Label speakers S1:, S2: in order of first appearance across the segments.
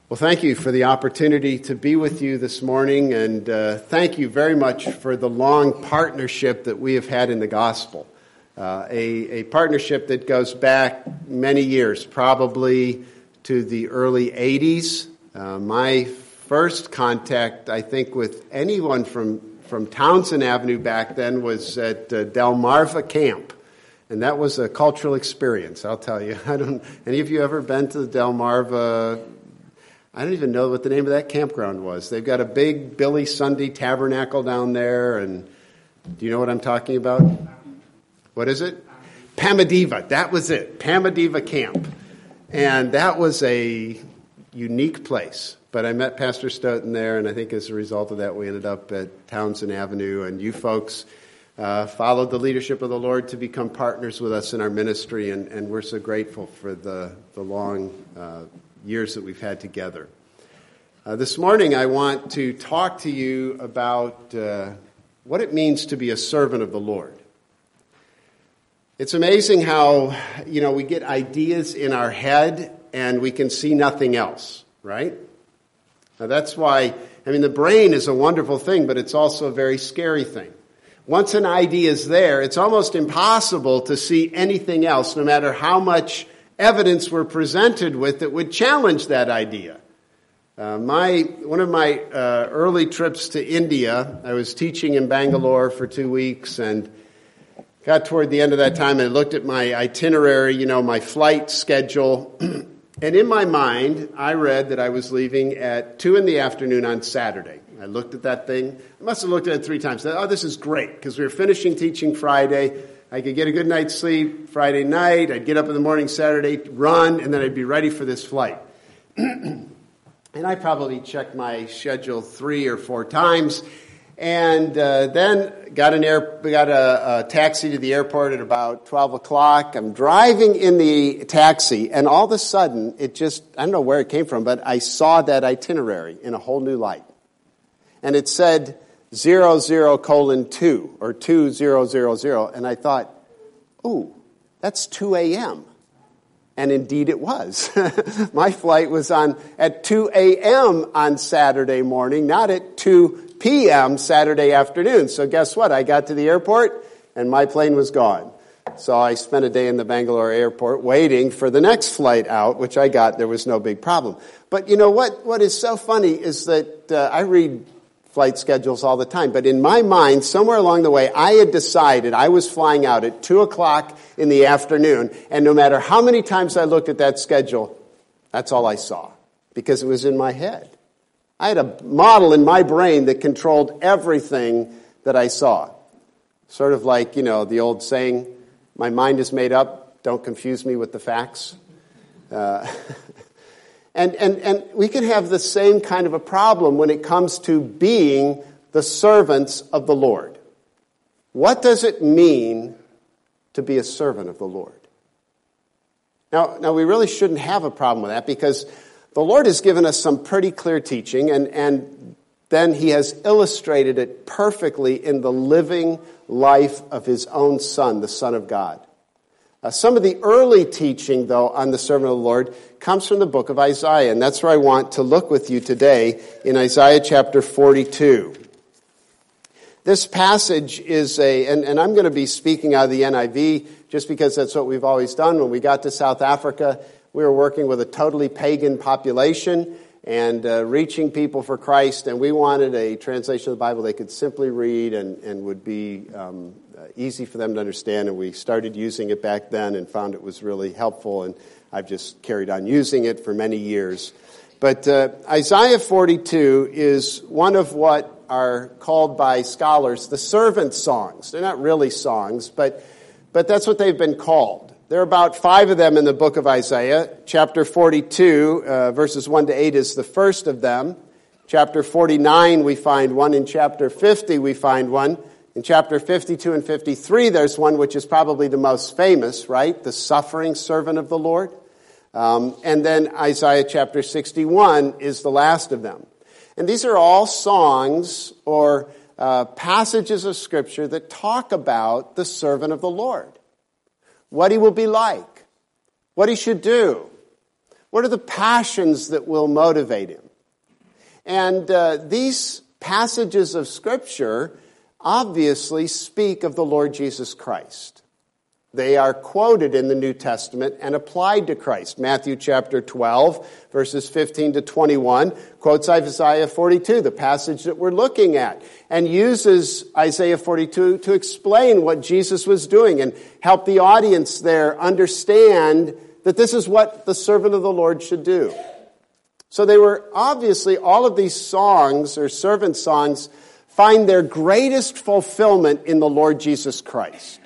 S1: Well, thank you for the opportunity to be with you this morning, and thank you very much for the long partnership that we have had in the gospel. A partnership that goes back many years, probably to the early 80s. My first contact, I think, with anyone from Townsend Avenue back then was at Delmarva Camp. And that was a cultural experience, I'll tell you. Any of you ever been to the Delmarva? I don't even know what the name of that campground was. They've got a big Billy Sunday tabernacle down there, and do you know what I'm talking about? What is it? Pamadeva. That was it. Pamadeva Camp. And that was a unique place. But I met Pastor Stoughton there, and I think as a result of that, we ended up at Townsend Avenue, and you folks followed the leadership of the Lord to become partners with us in our ministry, and we're so grateful for the long years that we've had together. This morning I want to talk to you about what it means to be a servant of the Lord. It's amazing how, we get ideas in our head and we can see nothing else, right? Now that's why, the brain is a wonderful thing, but it's also a very scary thing. Once an idea is there, it's almost impossible to see anything else, no matter how much evidence we're presented with that would challenge that idea. One of my early trips to India, I was teaching in Bangalore for 2 weeks, and got toward the end of that time, and I looked at my itinerary, my flight schedule, and in my mind, I read that I was leaving at 2 p.m. on Saturday. I looked at that thing. I must have looked at it 3 times. Oh, this is great, because we were finishing teaching Friday. I could get a good night's sleep Friday night. I'd get up in the morning Saturday, run, and then I'd be ready for this flight. And I probably checked my schedule 3 or 4 times, and then got a taxi to the airport at about 12 o'clock. I'm driving in the taxi, and all of a sudden, I don't know where it came from, but I saw that itinerary in a whole new light. And it said 00:2 or 2000, and I thought, ooh, that's 2 a.m. And indeed it was. My flight was at 2 a.m. on Saturday morning, not at 2 p.m. Saturday afternoon. So guess what? I got to the airport and my plane was gone. So I spent a day in the Bangalore airport waiting for the next flight out, which I got. There was no big problem. But you know what is so funny is that I read flight schedules all the time. But in my mind, somewhere along the way, I had decided I was flying out at 2 o'clock in the afternoon. And no matter how many times I looked at that schedule, that's all I saw. Because it was in my head. I had a model in my brain that controlled everything that I saw. Sort of like, the old saying, my mind is made up, don't confuse me with the facts. And we can have the same kind of a problem when it comes to being the servants of the Lord. What does it mean to be a servant of the Lord? Now we really shouldn't have a problem with that because the Lord has given us some pretty clear teaching and then He has illustrated it perfectly in the living life of His own Son, the Son of God. Some of the early teaching, though, on the servant of the Lord comes from the book of Isaiah, and that's where I want to look with you today in Isaiah chapter 42. This passage is and I'm going to be speaking out of the NIV just because that's what we've always done. When we got to South Africa, we were working with a totally pagan population and reaching people for Christ, and we wanted a translation of the Bible they could simply read and would be easy for them to understand, and we started using it back then and found it was really helpful, and I've just carried on using it for many years. But Isaiah 42 is one of what are called by scholars the servant songs. They're not really songs, but that's what they've been called. There are about 5 of them in the book of Isaiah. Chapter 42, verses 1 to 8 is the first of them. Chapter 49, we find one. In chapter 50, we find one. In chapter 52 and 53, there's one which is probably the most famous, right? The suffering servant of the Lord. And then Isaiah chapter 61 is the last of them. And these are all songs or passages of Scripture that talk about the servant of the Lord. What he will be like. What he should do. What are the passions that will motivate him? And these passages of Scripture obviously speak of the Lord Jesus Christ. They are quoted in the New Testament and applied to Christ. Matthew chapter 12, verses 15 to 21, quotes Isaiah 42, the passage that we're looking at, and uses Isaiah 42 to explain what Jesus was doing and help the audience there understand that this is what the servant of the Lord should do. So they were obviously, all of these songs or servant songs find their greatest fulfillment in the Lord Jesus Christ.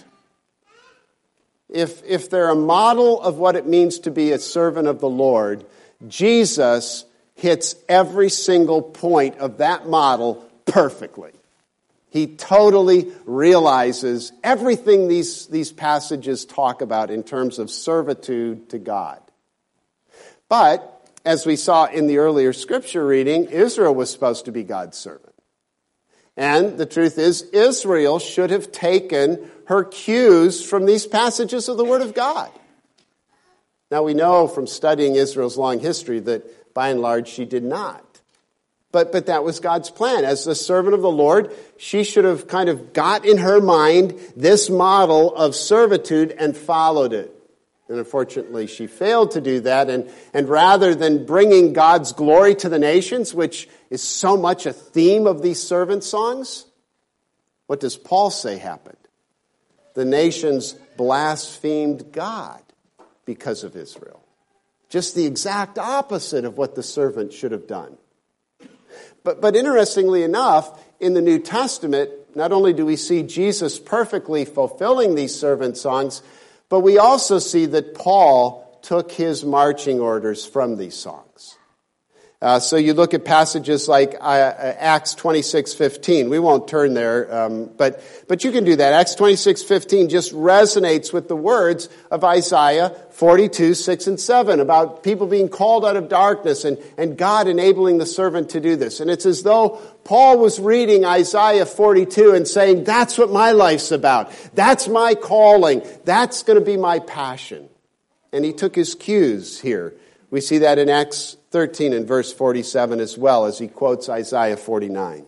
S1: If they're a model of what it means to be a servant of the Lord, Jesus hits every single point of that model perfectly. He totally realizes everything these passages talk about in terms of servitude to God. But, as we saw in the earlier scripture reading, Israel was supposed to be God's servant. And the truth is, Israel should have taken her cues from these passages of the Word of God. Now, we know from studying Israel's long history that, by and large, she did not. But that was God's plan. As the servant of the Lord, she should have kind of got in her mind this model of servitude and followed it. And unfortunately, she failed to do that. And rather than bringing God's glory to the nations, which is so much a theme of these servant songs, what does Paul say happened? The nations blasphemed God because of Israel. Just the exact opposite of what the servant should have done. But interestingly enough, in the New Testament, not only do we see Jesus perfectly fulfilling these servant songs, but we also see that Paul took his marching orders from these songs. So you look at passages like Acts 26:15. We won't turn there, but you can do that. Acts 26:15 just resonates with the words of Isaiah 42:6 and 7 about people being called out of darkness and God enabling the servant to do this. And it's as though Paul was reading Isaiah 42 and saying, that's what my life's about. That's my calling. That's going to be my passion. And he took his cues here. We see that in Acts 13 and verse 47 as well, as he quotes Isaiah 49.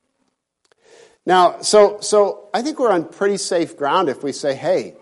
S1: Now, so I think we're on pretty safe ground if we say, hey,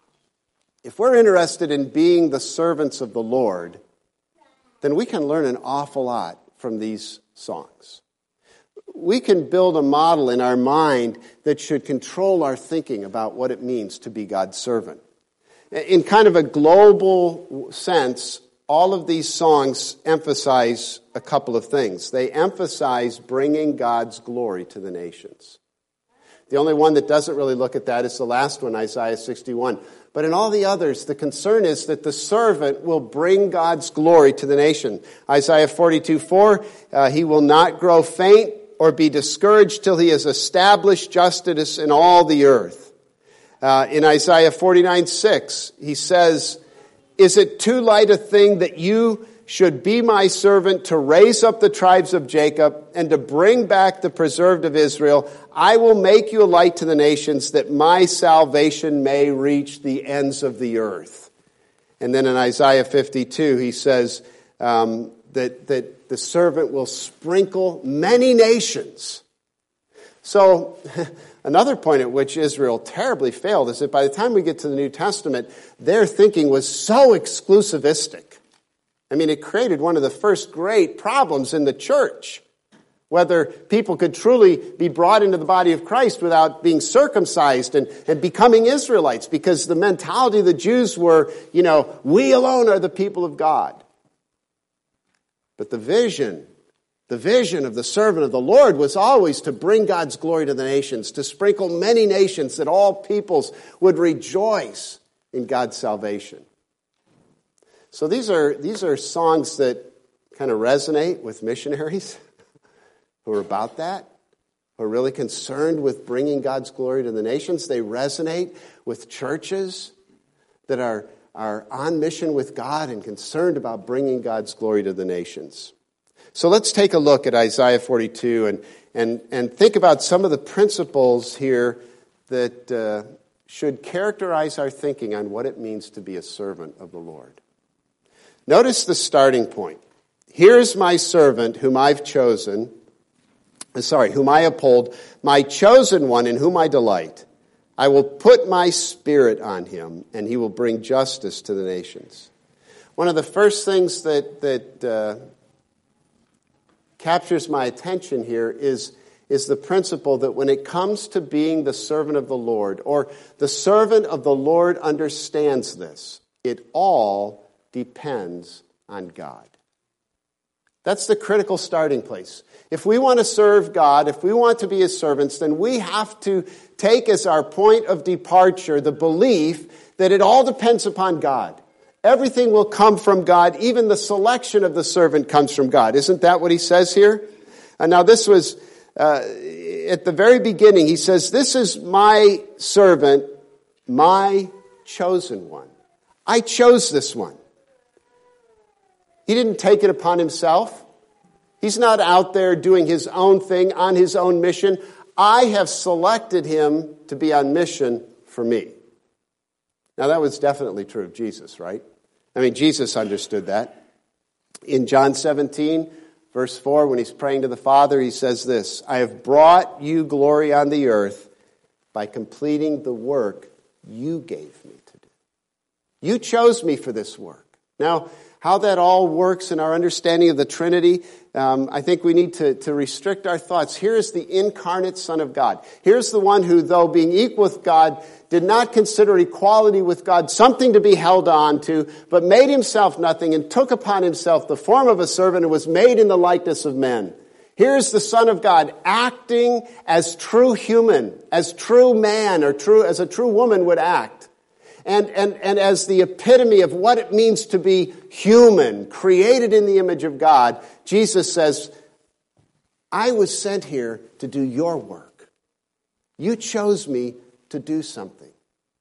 S1: if we're interested in being the servants of the Lord, then we can learn an awful lot from these songs. We can build a model in our mind that should control our thinking about what it means to be God's servant. In kind of a global sense, all of these songs emphasize a couple of things. They emphasize bringing God's glory to the nations. The only one that doesn't really look at that is the last one, Isaiah 61. But in all the others, the concern is that the servant will bring God's glory to the nation. Isaiah 42:4, he will not grow faint or be discouraged till he has established justice in all the earth. In Isaiah 49:6, he says, is it too light a thing that you should be my servant to raise up the tribes of Jacob and to bring back the preserved of Israel? I will make you a light to the nations that my salvation may reach the ends of the earth. And then in Isaiah 52, he says that the servant will sprinkle many nations. So another point at which Israel terribly failed is that by the time we get to the New Testament, their thinking was so exclusivistic. I mean, it created one of the first great problems in the church, whether people could truly be brought into the body of Christ without being circumcised and becoming Israelites, because the mentality of the Jews were, we alone are the people of God. But the vision of the servant of the Lord was always to bring God's glory to the nations, to sprinkle many nations, that all peoples would rejoice in God's salvation. So these are songs that kind of resonate with missionaries who are about that, who are really concerned with bringing God's glory to the nations. They resonate with churches that are on mission with God and concerned about bringing God's glory to the nations. So let's take a look at Isaiah 42 and think about some of the principles here that should characterize our thinking on what it means to be a servant of the Lord. Notice the starting point. Here's my servant whom I uphold, my chosen one in whom I delight. I will put my spirit on him, and he will bring justice to the nations. One of the first things that captures my attention here is the principle that when it comes to being the servant of the Lord, or the servant of the Lord understands this, it all depends on God. That's the critical starting place. If we want to serve God, if we want to be His servants, then we have to take as our point of departure the belief that it all depends upon God. Everything will come from God. Even the selection of the servant comes from God. Isn't that what he says here? And now this was, at the very beginning, he says, this is my servant, my chosen one. I chose this one. He didn't take it upon himself. He's not out there doing his own thing on his own mission. I have selected him to be on mission for me. Now that was definitely true of Jesus, right? I mean, Jesus understood that. In John 17, verse 4, when he's praying to the Father, he says this, I have brought you glory on the earth by completing the work you gave me to do. You chose me for this work. Now, how that all works in our understanding of the Trinity, I think we need to restrict our thoughts. Here is the incarnate Son of God. Here's the one who, though being equal with God, did not consider equality with God something to be held on to, but made himself nothing and took upon himself the form of a servant and was made in the likeness of men. Here's the Son of God acting as true human, as true man, or as a true woman would act. And as the epitome of what it means to be human, created in the image of God, Jesus says, I was sent here to do your work. You chose me to do something.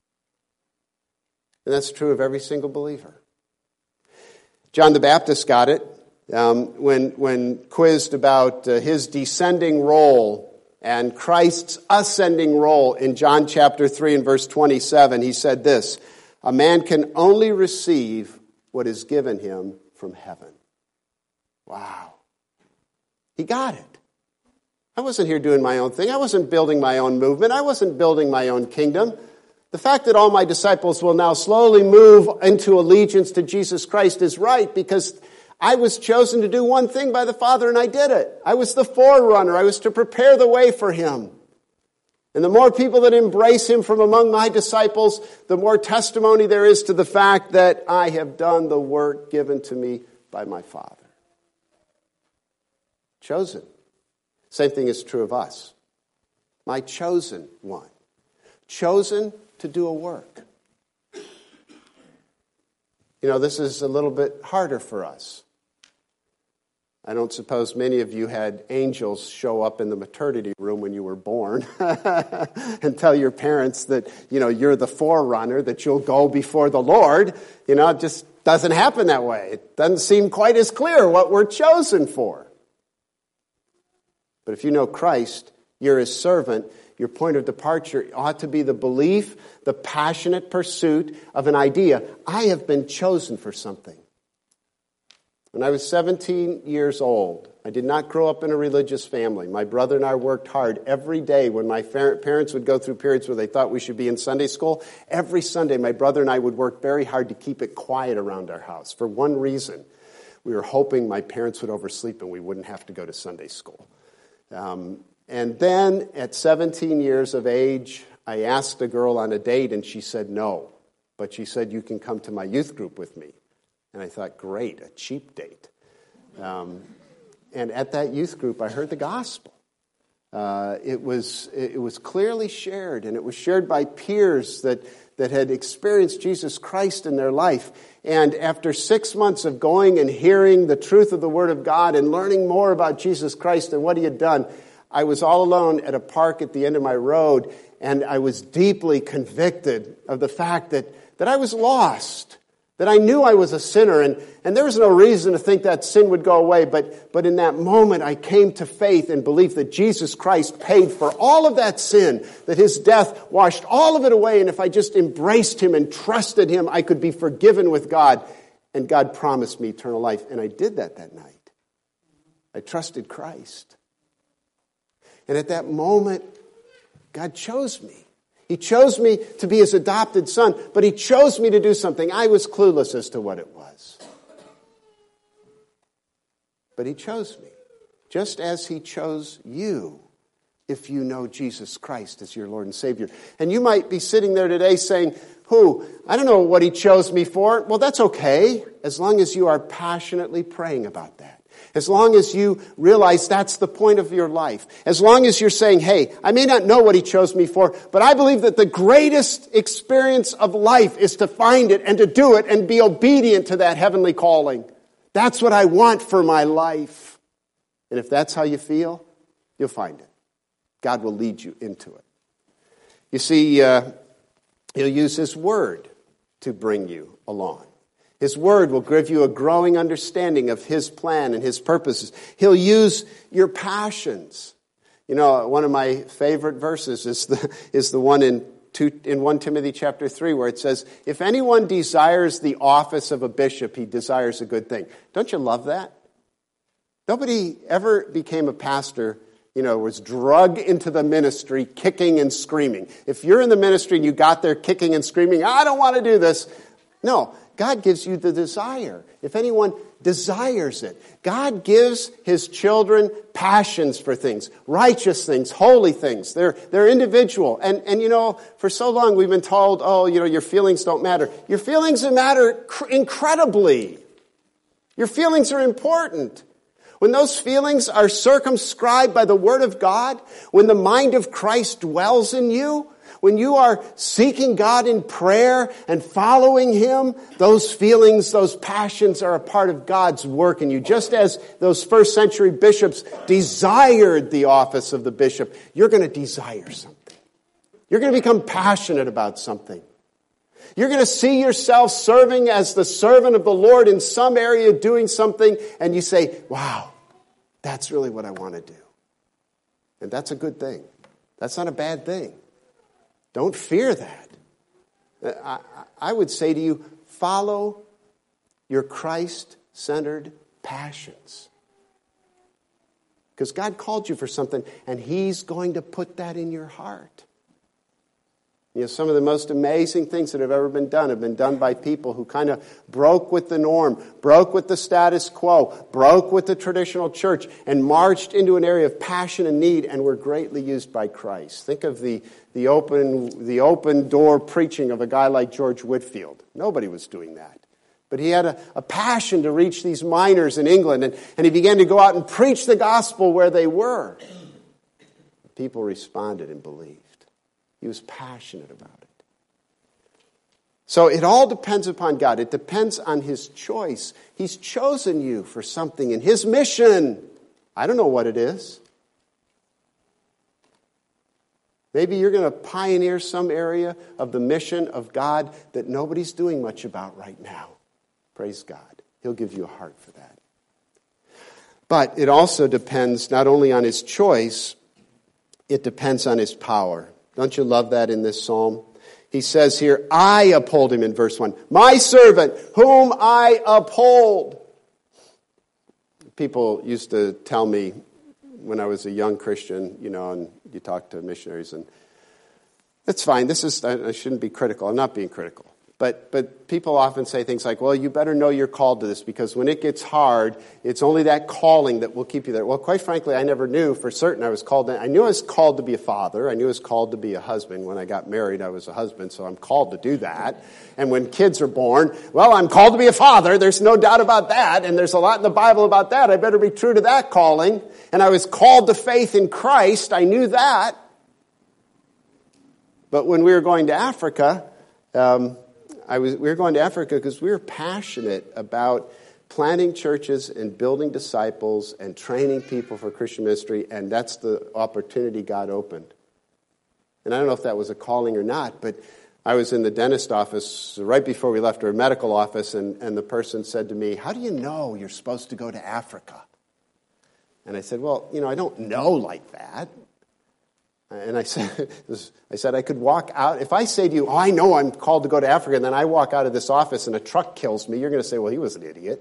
S1: And that's true of every single believer. John the Baptist got it when quizzed about his descending role and Christ's ascending role in John chapter 3 and verse 27, he said this, a man can only receive what is given him from heaven. Wow. He got it. I wasn't here doing my own thing. I wasn't building my own movement. I wasn't building my own kingdom. The fact that all my disciples will now slowly move into allegiance to Jesus Christ is right because I was chosen to do one thing by the Father, and I did it. I was the forerunner. I was to prepare the way for him. And the more people that embrace him from among my disciples, the more testimony there is to the fact that I have done the work given to me by my Father. Chosen. Same thing is true of us. My chosen one. Chosen to do a work. You know, this is a little bit harder for us. I don't suppose many of you had angels show up in the maternity room when you were born and tell your parents that, you know, you're the forerunner, that you'll go before the Lord. You know, it just doesn't happen that way. It doesn't seem quite as clear what we're chosen for. But if you know Christ, you're his servant. Your point of departure ought to be the belief, the passionate pursuit of an idea. I have been chosen for something. When I was 17 years old, I did not grow up in a religious family. My brother and I worked hard every day when my parents would go through periods where they thought we should be in Sunday school. Every Sunday, my brother and I would work very hard to keep it quiet around our house for one reason. We were hoping my parents would oversleep and we wouldn't have to go to Sunday school. And then at 17 years of age, I asked a girl on a date and she said no. But she said, you can come to my youth group with me. And I thought, great, a cheap date. And at that youth group, I heard the gospel. It was clearly shared, and it was shared by peers that had experienced Jesus Christ in their life. And after 6 months of going and hearing the truth of the Word of God and learning more about Jesus Christ and what he had done, I was all alone at a park at the end of my road, and I was deeply convicted of the fact that I was lost. That I knew I was a sinner, and there was no reason to think that sin would go away, but in that moment I came to faith and belief that Jesus Christ paid for all of that sin, that his death washed all of it away, and if I just embraced him and trusted him, I could be forgiven with God. And God promised me eternal life, and I did that night. I trusted Christ. And at that moment, God chose me. He chose me to be his adopted son, but he chose me to do something. I was clueless as to what it was. But he chose me, just as he chose you, if you know Jesus Christ as your Lord and Savior. And you might be sitting there today saying, I don't know what he chose me for. Well, that's okay, as long as you are passionately praying about that. As long as you realize that's the point of your life. As long as you're saying, hey, I may not know what he chose me for, but I believe that the greatest experience of life is to find it and to do it and be obedient to that heavenly calling. That's what I want for my life. And if that's how you feel, you'll find it. God will lead you into it. You see, he'll use his word to bring you along. His word will give you a growing understanding of his plan and his purposes. He'll use your passions. You know, one of my favorite verses is the one in 1 Timothy chapter 3 where it says, if anyone desires the office of a bishop, he desires a good thing. Don't you love that? Nobody ever became a pastor, was drug into the ministry kicking and screaming. If you're in the ministry and you got there kicking and screaming, I don't want to do this. No. God gives you the desire. If anyone desires it. God gives his children passions for things, righteous things, holy things. They're individual. And for so long we've been told, your feelings don't matter. Your feelings matter incredibly. Your feelings are important. When those feelings are circumscribed by the Word of God, when the mind of Christ dwells in you, when you are seeking God in prayer and following him, those feelings, those passions are a part of God's work in you. Just as those first century bishops desired the office of the bishop, you're going to desire something. You're going to become passionate about something. You're going to see yourself serving as the servant of the Lord in some area, doing something, and you say, wow, that's really what I want to do. And that's a good thing. That's not a bad thing. Don't fear that. I would say to you, follow your Christ-centered passions. Because God called you for something, and he's going to put that in your heart. Some of the most amazing things that have ever been done by people who kind of broke with the norm, broke with the status quo, broke with the traditional church, and marched into an area of passion and need, and were greatly used by Christ. Think of the open door preaching of a guy like George Whitefield. Nobody was doing that. But he had a passion to reach these miners in England, and he began to go out and preach the gospel where they were. People responded and believed. He was passionate about it. So it all depends upon God. It depends on his choice. He's chosen you for something in his mission. I don't know what it is. Maybe you're going to pioneer some area of the mission of God that nobody's doing much about right now. Praise God. He'll give you a heart for that. But it also depends not only on his choice, it depends on his power. Don't you love that in this psalm? He says here, I uphold him in verse 1. My servant, whom I uphold. People used to tell me when I was a young Christian, and you talk to missionaries, and that's fine. I shouldn't be critical. I'm not being critical. But people often say things like, well, you better know you're called to this because when it gets hard, it's only that calling that will keep you there. Well, quite frankly, I never knew for certain I was called. I knew I was called to be a father. I knew I was called to be a husband. When I got married, I was a husband, so I'm called to do that. And when kids are born, well, I'm called to be a father. There's no doubt about that. And there's a lot in the Bible about that. I better be true to that calling. And I was called to faith in Christ. I knew that. But when we were going to Africa, we were going to Africa because we were passionate about planting churches and building disciples and training people for Christian ministry, and that's the opportunity God opened. And I don't know if that was a calling or not, but I was in the dentist office right before we left our medical office, and the person said to me, how do you know you're supposed to go to Africa? And I said, well, I don't know like that. And I said I could walk out. If I say to you, I know I'm called to go to Africa, and then I walk out of this office and a truck kills me, you're going to say, well, he was an idiot.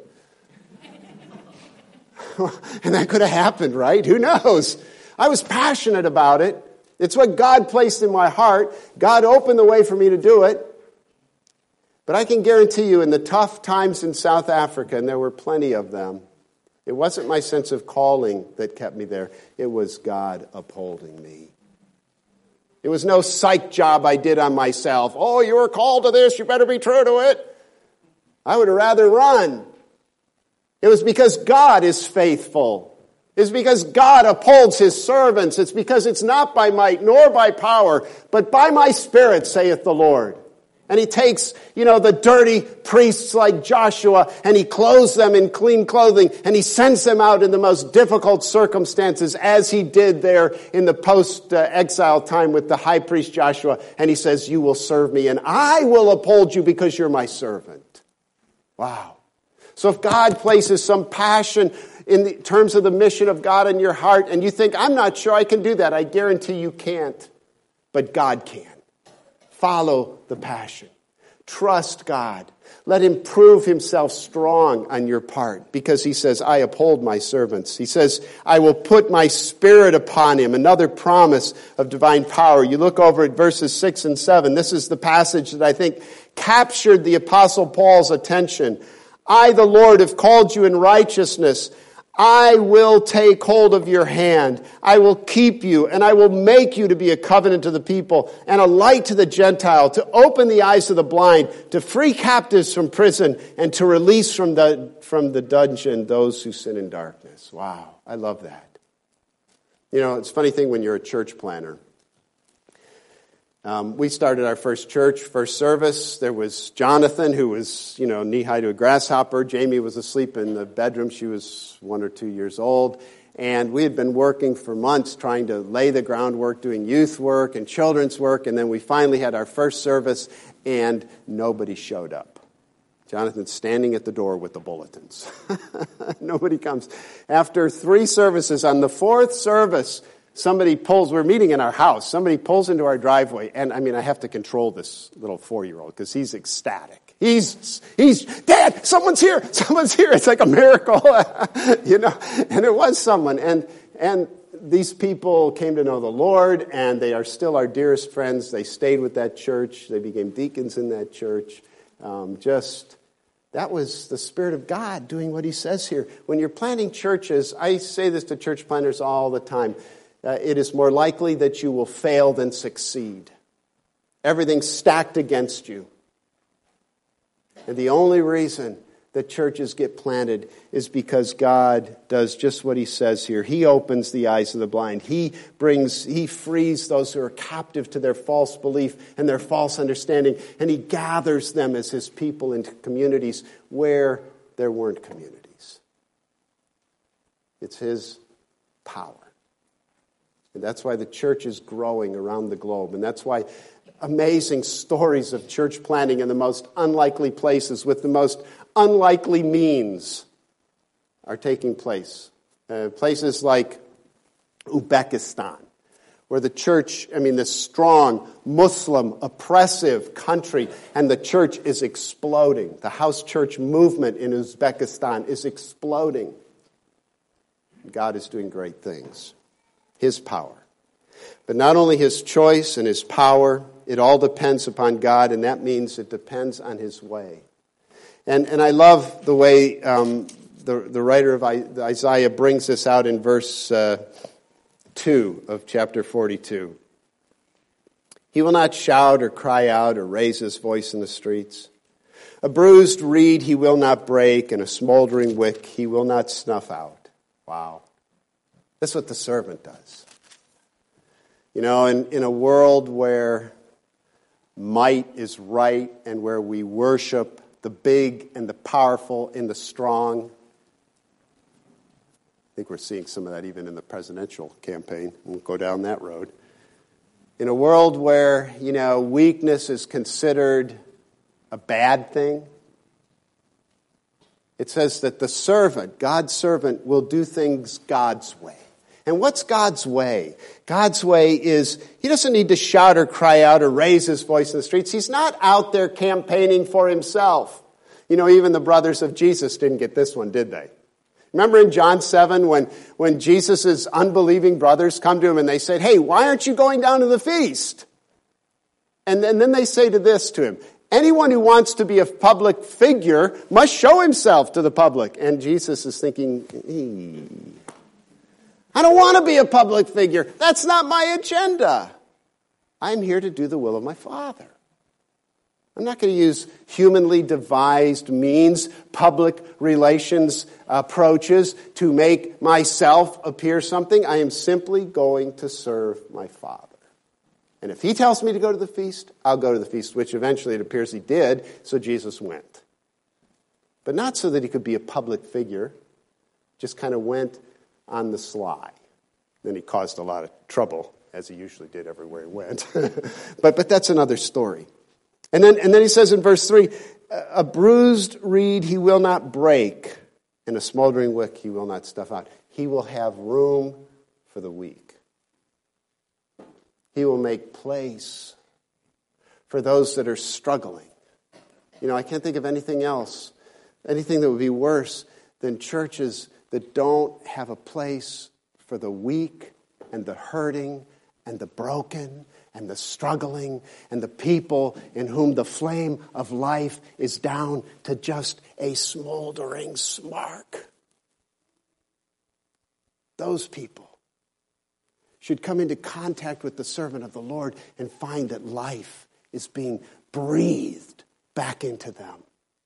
S1: And that could have happened, right? Who knows? I was passionate about it. It's what God placed in my heart. God opened the way for me to do it. But I can guarantee you in the tough times in South Africa, and there were plenty of them, it wasn't my sense of calling that kept me there. It was God upholding me. It was no psych job I did on myself. Oh, you were called to this, you better be true to it. I would have rather run. It was because God is faithful. It's because God upholds his servants. It's because it's not by might nor by power, but by my Spirit, saith the Lord. And he takes, the dirty priests like Joshua, and he clothes them in clean clothing, and he sends them out in the most difficult circumstances, as he did there in the post-exile time with the high priest Joshua. And he says, you will serve me, and I will uphold you because you're my servant. Wow. So if God places some passion in the terms of the mission of God in your heart, and you think, I'm not sure I can do that, I guarantee you can't. But God can. Follow the passion. Trust God. Let him prove himself strong on your part, because he says, I uphold my servants. He says, I will put my Spirit upon him. Another promise of divine power. You look over at verses 6 and 7. This is the passage that I think captured the Apostle Paul's attention. I, the Lord, have called you in righteousness. I will take hold of your hand. I will keep you, and I will make you to be a covenant to the people and a light to the Gentile, to open the eyes of the blind, to free captives from prison, and to release from the dungeon those who sin in darkness. Wow, I love that. It's a funny thing when you're a church planner. We started our first service. There was Jonathan, who was, knee-high to a grasshopper. Jamie was asleep in the bedroom. She was 1 or 2 years old. And we had been working for months trying to lay the groundwork, doing youth work and children's work. And then we finally had our first service, and nobody showed up. Jonathan's standing at the door with the bulletins. Nobody comes. After 3 services, on the 4th service, we're meeting in our house, somebody pulls into our driveway, and I have to control this little 4-year-old because he's ecstatic. He's, Dad, someone's here. It's like a miracle, and it was someone. And these people came to know the Lord, and they are still our dearest friends. They stayed with that church. They became deacons in that church. That was the Spirit of God doing what he says here. When you're planting churches, I say this to church planters all the time, it is more likely that you will fail than succeed. Everything's stacked against you. And the only reason that churches get planted is because God does just what he says here. He opens the eyes of the blind. He frees those who are captive to their false belief and their false understanding. And he gathers them as his people into communities where there weren't communities. It's his power. And that's why the church is growing around the globe. And that's why amazing stories of church planting in the most unlikely places with the most unlikely means are taking place. Places like Uzbekistan, where the church, this strong, Muslim, oppressive country, and the church is exploding. The house church movement in Uzbekistan is exploding. God is doing great things. His power. But not only his choice and his power, it all depends upon God, and that means it depends on his way. And I love the way the writer of Isaiah brings this out in verse 2 of chapter 42. He will not shout or cry out or raise his voice in the streets. A bruised reed he will not break, and a smoldering wick he will not snuff out. Wow. That's what the servant does. In a world where might is right and where we worship the big and the powerful and the strong, I think we're seeing some of that even in the presidential campaign. We'll go down that road. In a world where, weakness is considered a bad thing, it says that the servant, God's servant, will do things God's way. And what's God's way? God's way is, he doesn't need to shout or cry out or raise his voice in the streets. He's not out there campaigning for himself. You know, even the brothers of Jesus didn't get this one, did they? Remember in John 7 when Jesus' unbelieving brothers come to him and they said, hey, why aren't you going down to the feast? And then they say to him, anyone who wants to be a public figure must show himself to the public. And Jesus is thinking, I don't want to be a public figure. That's not my agenda. I'm here to do the will of my Father. I'm not going to use humanly devised means, public relations approaches to make myself appear something. I am simply going to serve my Father. And if he tells me to go to the feast, I'll go to the feast, which eventually it appears he did, so Jesus went. But not so that he could be a public figure, just kind of went on the sly. Then he caused a lot of trouble, as he usually did everywhere he went. But that's another story. And then he says in verse 3, a bruised reed he will not break, and a smoldering wick he will not snuff out. He will have room for the weak. He will make place for those that are struggling. You know, I can't think of anything else, anything that would be worse than churches that don't have a place for the weak and the hurting and the broken and the struggling and the people in whom the flame of life is down to just a smoldering spark. Those people should come into contact with the servant of the Lord and find that life is being breathed back into them.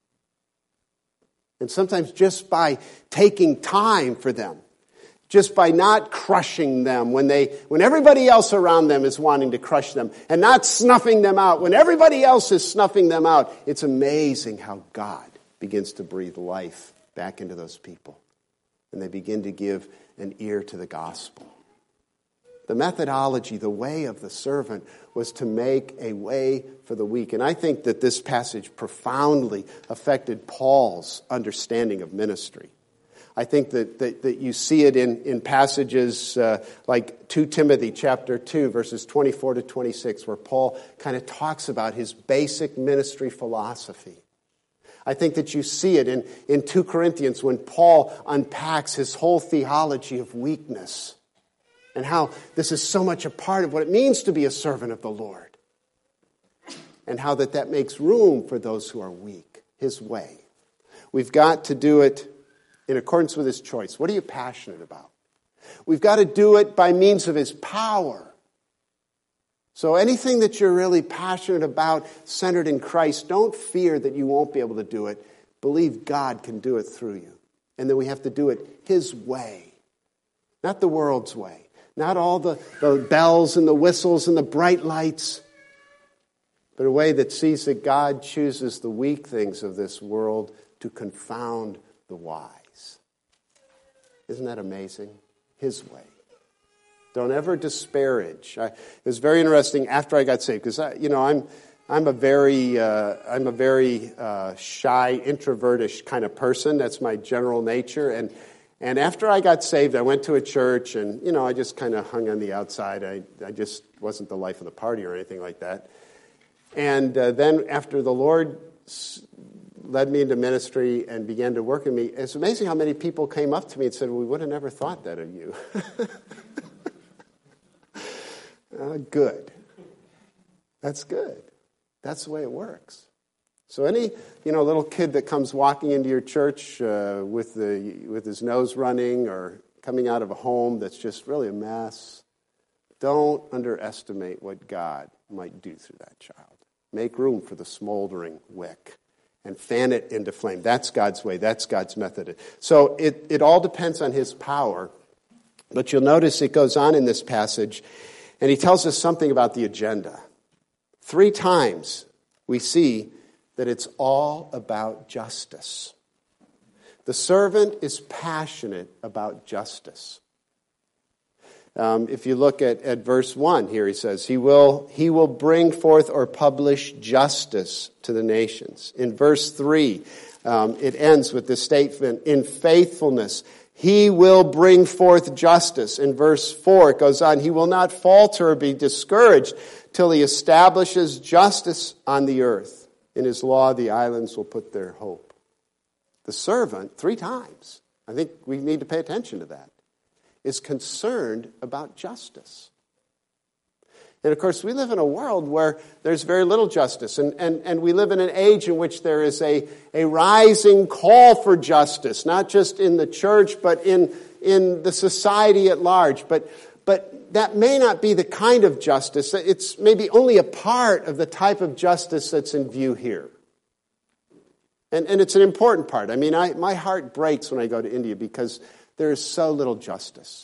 S1: And sometimes just by taking time for them, just by not crushing them when everybody else around them is wanting to crush them, and not snuffing them out when everybody else is snuffing them out, it's amazing how God begins to breathe life back into those people. And they begin to give an ear to the gospel. The methodology, the way of the servant, was to make a way for the weak. And I think that this passage profoundly affected Paul's understanding of ministry. I think that you see it in passages like 2 Timothy chapter 2, verses 24 to 26, where Paul kind of talks about his basic ministry philosophy. I think that you see it in 2 Corinthians when Paul unpacks his whole theology of weakness and how this is so much a part of what it means to be a servant of the Lord, and how that makes room for those who are weak, his way. We've got to do it in accordance with his choice. What are you passionate about? We've got to do it by means of his power. So anything that you're really passionate about, centered in Christ, don't fear that you won't be able to do it. Believe God can do it through you. And then we have to do it his way, not the world's way. Not all the bells and the whistles and the bright lights, but a way that sees that God chooses the weak things of this world to confound the wise. Isn't that amazing? His way. Don't ever disparage. It was very interesting after I got saved, because I'm a very shy, introvertish kind of person. That's my general nature. And after I got saved, I went to a church, and I just kind of hung on the outside. I just wasn't the life of the party or anything like that. And then after the Lord led me into ministry and began to work in me, it's amazing how many people came up to me and said, "We would have never thought that of you." Good. That's good. That's the way it works. So any little kid that comes walking into your church with his nose running or coming out of a home that's just really a mess, don't underestimate what God might do through that child. Make room for the smoldering wick and fan it into flame. That's God's way. That's God's method. So it all depends on his power. But you'll notice it goes on in this passage, and he tells us something about the agenda. 3 times we see that it's all about justice. The servant is passionate about justice. If you look at verse 1 here, he says, he will bring forth or publish justice to the nations. In verse 3, it ends with the statement, in faithfulness, He will bring forth justice. In verse 4, it goes on, he will not falter or be discouraged till he establishes justice on the earth. In his law, the islands will put their hope. The servant, 3 times, I think we need to pay attention to that, is concerned about justice. And of course, we live in a world where there's very little justice. And we live in an age in which there is a rising call for justice, not just in the church, but in the society at large. But that may not be the kind of justice. It's maybe only a part of the type of justice that's in view here. And it's an important part. I mean, my heart breaks when I go to India because there is so little justice.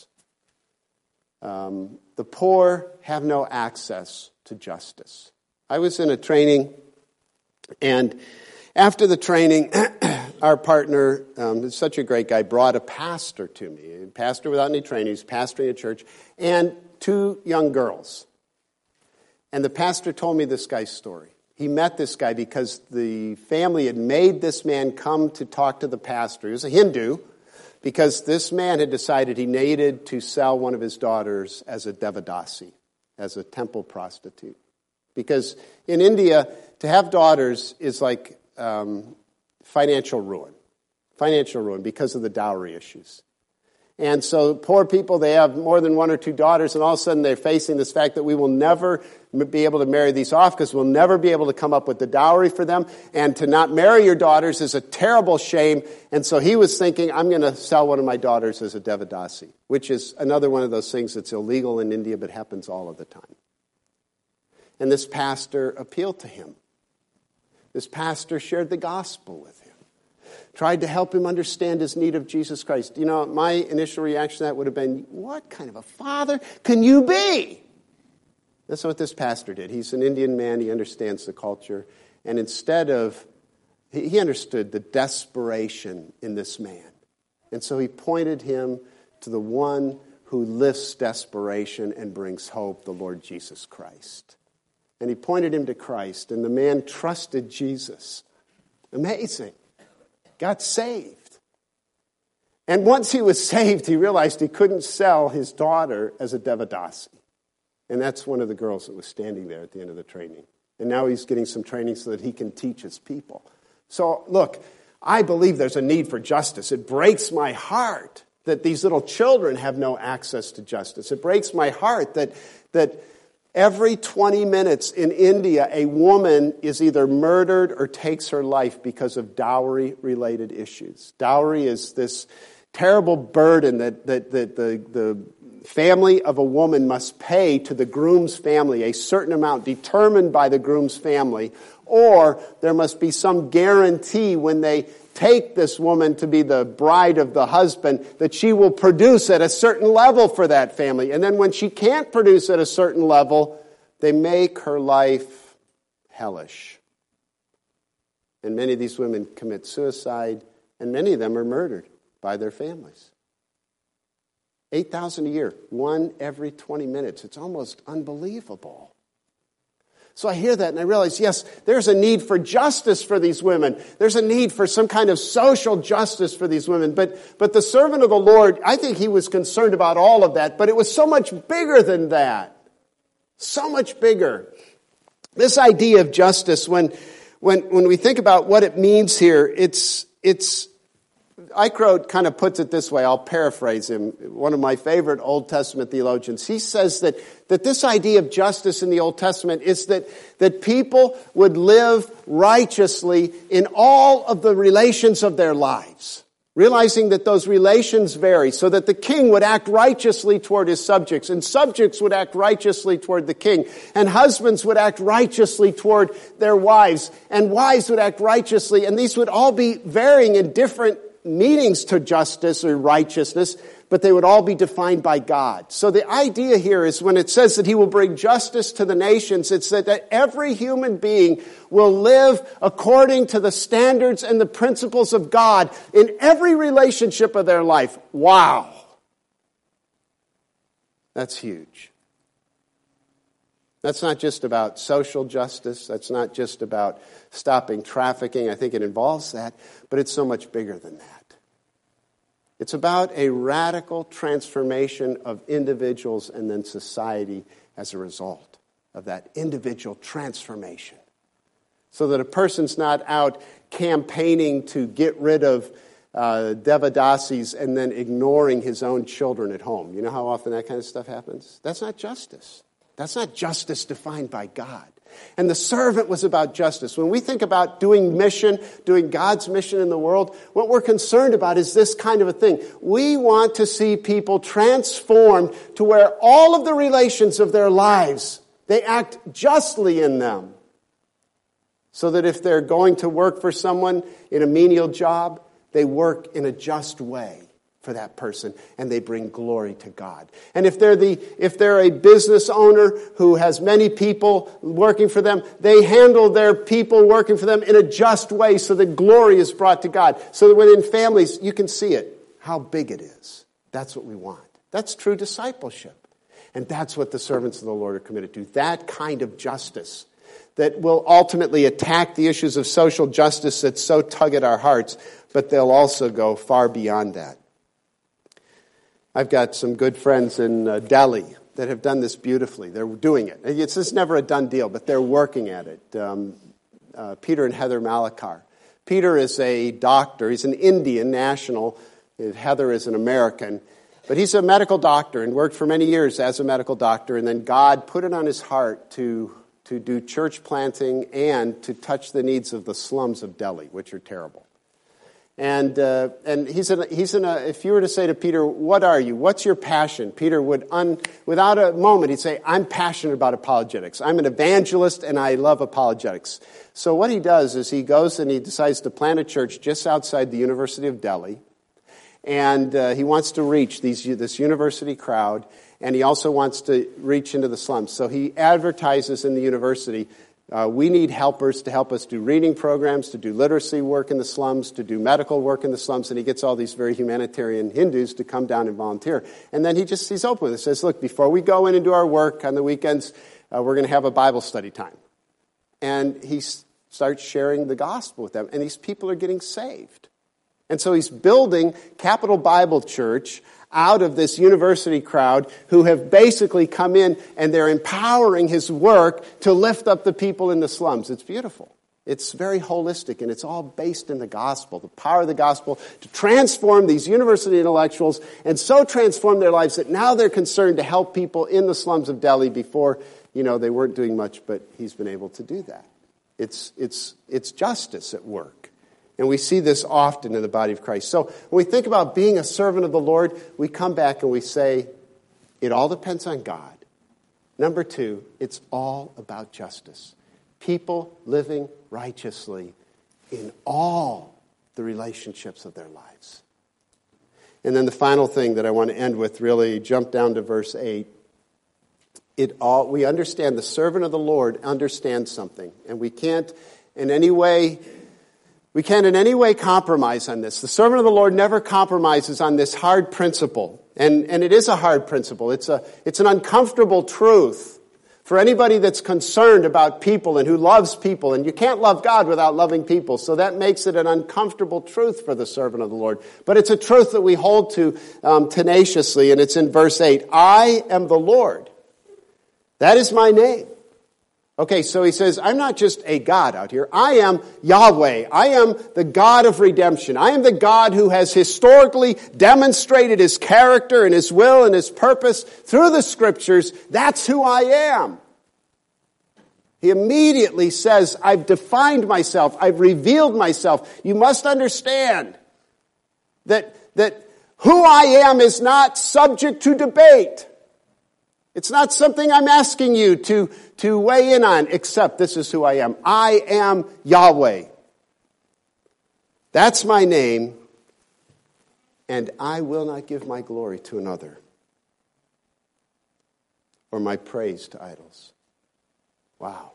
S1: The poor have no access to justice. I was in a training, and after the training, our partner, such a great guy, brought a pastor to me. A pastor without any training, he's pastoring a church, and 2 young girls. And the pastor told me this guy's story. He met this guy because the family had made this man come to talk to the pastor. He was a Hindu, because this man had decided he needed to sell one of his daughters as a devadasi, as a temple prostitute. Because in India, to have daughters is like financial ruin because of the dowry issues. And so poor people, they have more than 1 or 2 daughters, and all of a sudden they're facing this fact that we will never be able to marry these off because we'll never be able to come up with the dowry for them. And to not marry your daughters is a terrible shame. And so he was thinking, I'm going to sell one of my daughters as a devadasi, which is another one of those things that's illegal in India but happens all of the time. And this pastor appealed to him. This pastor shared the gospel with him. Tried to help him understand his need of Jesus Christ. You know, my initial reaction to that would have been, what kind of a father can you be? That's what this pastor did. He's an Indian man. He understands the culture. And instead of, he understood the desperation in this man. And so he pointed him to the one who lifts desperation and brings hope, the Lord Jesus Christ. And he pointed him to Christ. And the man trusted Jesus. Amazing. Got saved. And once he was saved, he realized he couldn't sell his daughter as a devadasi. And that's one of the girls that was standing there at the end of the training. And now he's getting some training so that he can teach his people. So, look, I believe there's a need for justice. It breaks my heart that these little children have no access to justice. It breaks my heart that every 20 minutes in India, a woman is either murdered or takes her life because of dowry-related issues. Dowry is this terrible burden that the family of a woman must pay to the groom's family, a certain amount determined by the groom's family, or there must be some guarantee when they take this woman to be the bride of the husband that she will produce at a certain level for that family. And then when she can't produce at a certain level, they make her life hellish. And many of these women commit suicide, and many of them are murdered by their families. 8,000 a year, 1 every 20 minutes. It's almost unbelievable. So I hear that and I realize, yes, there's a need for justice for these women. There's a need for some kind of social justice for these women. But the servant of the Lord, I think he was concerned about all of that, but it was so much bigger than that. So much bigger. This idea of justice, when we think about what it means here, Eichrodt kind of puts it this way. I'll paraphrase him. One of my favorite Old Testament theologians. He says that this idea of justice in the Old Testament is that people would live righteously in all of the relations of their lives, realizing that those relations vary, so that the king would act righteously toward his subjects, and subjects would act righteously toward the king, and husbands would act righteously toward their wives, and wives would act righteously, and these would all be varying in different meanings to justice or righteousness, but they would all be defined by God. So the idea here is when it says that he will bring justice to the nations, it's that every human being will live according to the standards and the principles of God in every relationship of their life. Wow. That's huge. That's not just about social justice. That's not just about stopping trafficking. I think it involves that, but it's so much bigger than that. It's about a radical transformation of individuals and then society as a result of that individual transformation. So that a person's not out campaigning to get rid of Devadasis and then ignoring his own children at home. You know how often that kind of stuff happens? That's not justice. That's not justice defined by God. And the servant was about justice. When we think about doing mission, doing God's mission in the world, what we're concerned about is this kind of a thing. We want to see people transformed to where all of the relations of their lives, they act justly in them. So that if they're going to work for someone in a menial job, they work in a just way for that person, and they bring glory to God. And if they're a business owner who has many people working for them, they handle their people working for them in a just way so that glory is brought to God. So that within families, you can see it, how big it is. That's what we want. That's true discipleship. And that's what the servants of the Lord are committed to. That kind of justice that will ultimately attack the issues of social justice that so tug at our hearts, but they'll also go far beyond that. I've got some good friends in Delhi that have done this beautifully. They're doing it. It's never a done deal, but they're working at it. Peter and Heather Malakar. Peter is a doctor. He's an Indian national. Heather is an American. But he's a medical doctor and worked for many years as a medical doctor. And then God put it on his heart to do church planting and to touch the needs of the slums of Delhi, which are terrible. And if you were to say to Peter, what are you? What's your passion? Peter would, without a moment, he'd say, I'm passionate about apologetics. I'm an evangelist and I love apologetics. So what he does is he goes and he decides to plant a church just outside the University of Delhi. And he wants to reach this university crowd. And he also wants to reach into the slums. So he advertises in the university, we need helpers to help us do reading programs, to do literacy work in the slums, to do medical work in the slums. And he gets all these very humanitarian Hindus to come down and volunteer. And then he's open with it. Says, look, before we go in and do our work on the weekends, we're going to have a Bible study time. And he starts sharing the gospel with them. And these people are getting saved. And so he's building Capital Bible Church out of this university crowd who have basically come in and they're empowering his work to lift up the people in the slums. It's beautiful. It's very holistic and it's all based in the gospel, the power of the gospel to transform these university intellectuals and so transform their lives that now they're concerned to help people in the slums of Delhi. Before, they weren't doing much, but he's been able to do that. It's justice at work. And we see this often in the body of Christ. So when we think about being a servant of the Lord, we come back and we say, it all depends on God. Number two, it's all about justice. People living righteously in all the relationships of their lives. And then the final thing that I want to end with, really jump down to verse 8. We understand the servant of the Lord understands something. And we can't in any way compromise on this. The servant of the Lord never compromises on this hard principle. And it is a hard principle. It's an uncomfortable truth for anybody that's concerned about people and who loves people. And you can't love God without loving people. So that makes it an uncomfortable truth for the servant of the Lord. But it's a truth that we hold to tenaciously. And it's in verse 8. I am the Lord. That is my name. Okay, so he says, I'm not just a God out here. I am Yahweh. I am the God of redemption. I am the God who has historically demonstrated his character and his will and his purpose through the scriptures. That's who I am. He immediately says, I've defined myself. I've revealed myself. You must understand that who I am is not subject to debate. It's not something I'm asking you to weigh in on, except this is who I am. I am Yahweh. That's my name, and I will not give my glory to another or my praise to idols. Wow.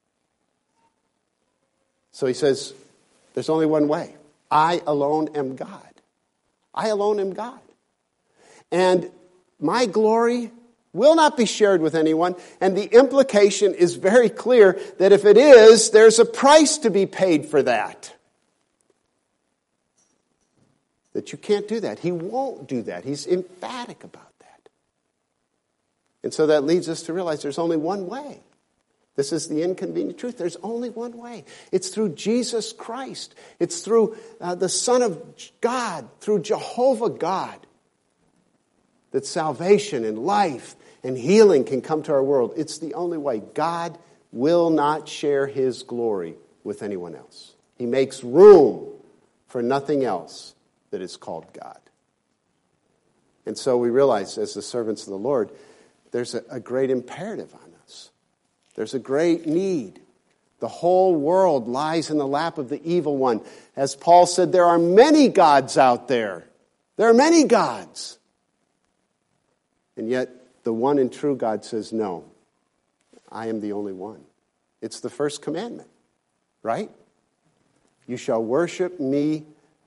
S1: So he says, there's only one way. I alone am God. I alone am God. And my glory will not be shared with anyone. And the implication is very clear that if it is, there's a price to be paid for that. that you can't do that. He won't do that. He's emphatic about that. And so that leads us to realize there's only one way. This is the inconvenient truth. There's only one way. It's through Jesus Christ. It's through the Son of God, through Jehovah God, that salvation and life and healing can come to our world. It's the only way. God will not share his glory with anyone else. He makes room for nothing else that is called God. And so we realize, as the servants of the Lord, there's a great imperative on us. There's a great need. The whole world lies in the lap of the evil one. As Paul said, there are many gods out there. There are many gods. And yet, the one and true God says, no, I am the only one. It's the first commandment, right? You shall worship me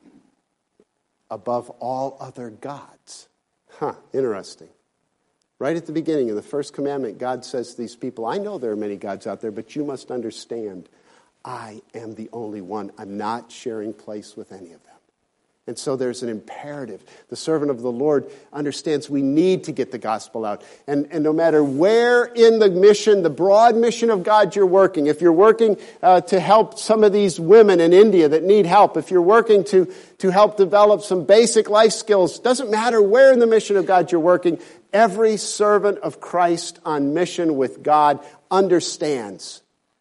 S1: above all other gods. Interesting. Right at the beginning of the first commandment, God says to these people, I know there are many gods out there, but you must understand, I am the only one. I'm not sharing place with any of them. And so there's an imperative. The servant of the Lord understands we need to get the gospel out. And no matter where in the mission, the broad mission of God you're working, if you're working to help some of these women in India that need help, if you're working to help develop some basic life skills, doesn't matter where in the mission of God you're working, every servant of Christ on mission with God understands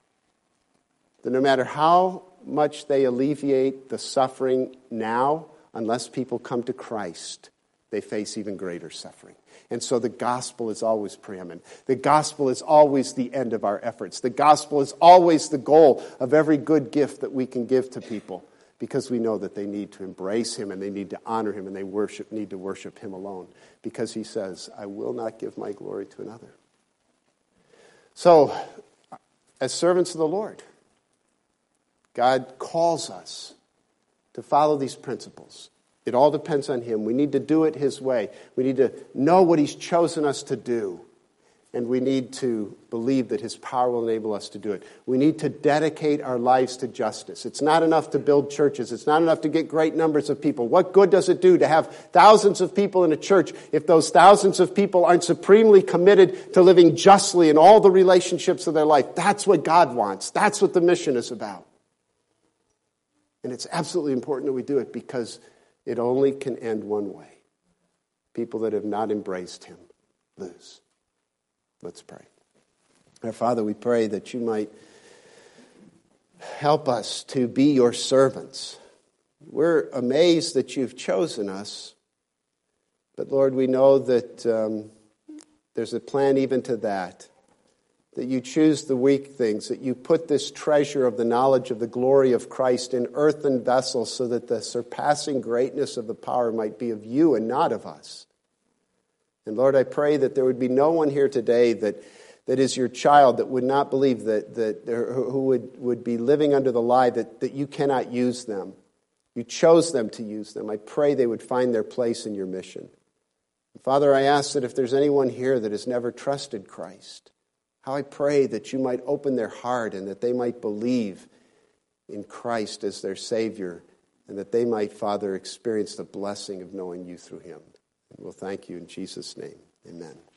S1: that no matter how much they alleviate the suffering now, unless people come to Christ, they face even greater suffering. And so the gospel is always preeminent. The gospel is always the end of our efforts. The gospel is always the goal of every good gift that we can give to people, because we know that they need to embrace him and they need to honor him and they need to worship him alone. Because he says, I will not give my glory to another. So, as servants of the Lord, God calls us to follow these principles. It all depends on him. We need to do it his way. We need to know what he's chosen us to do. And we need to believe that his power will enable us to do it. We need to dedicate our lives to justice. It's not enough to build churches. It's not enough to get great numbers of people. What good does it do to have thousands of people in a church if those thousands of people aren't supremely committed to living justly in all the relationships of their life? That's what God wants. That's what the mission is about. And it's absolutely important that we do it, because it only can end one way. People that have not embraced him lose. Let's pray. Our Father, we pray that you might help us to be your servants. We're amazed that you've chosen us. But Lord, we know that there's a plan even to that. That you choose the weak things, that you put this treasure of the knowledge of the glory of Christ in earthen vessels so that the surpassing greatness of the power might be of you and not of us. And Lord, I pray that there would be no one here today that is your child that would not believe who would be living under the lie that you cannot use them. You chose them to use them. I pray they would find their place in your mission. And Father, I ask that if there's anyone here that has never trusted Christ, how I pray that you might open their heart and that they might believe in Christ as their Savior, and that they might, Father, experience the blessing of knowing you through him. And we'll thank you in Jesus' name. Amen.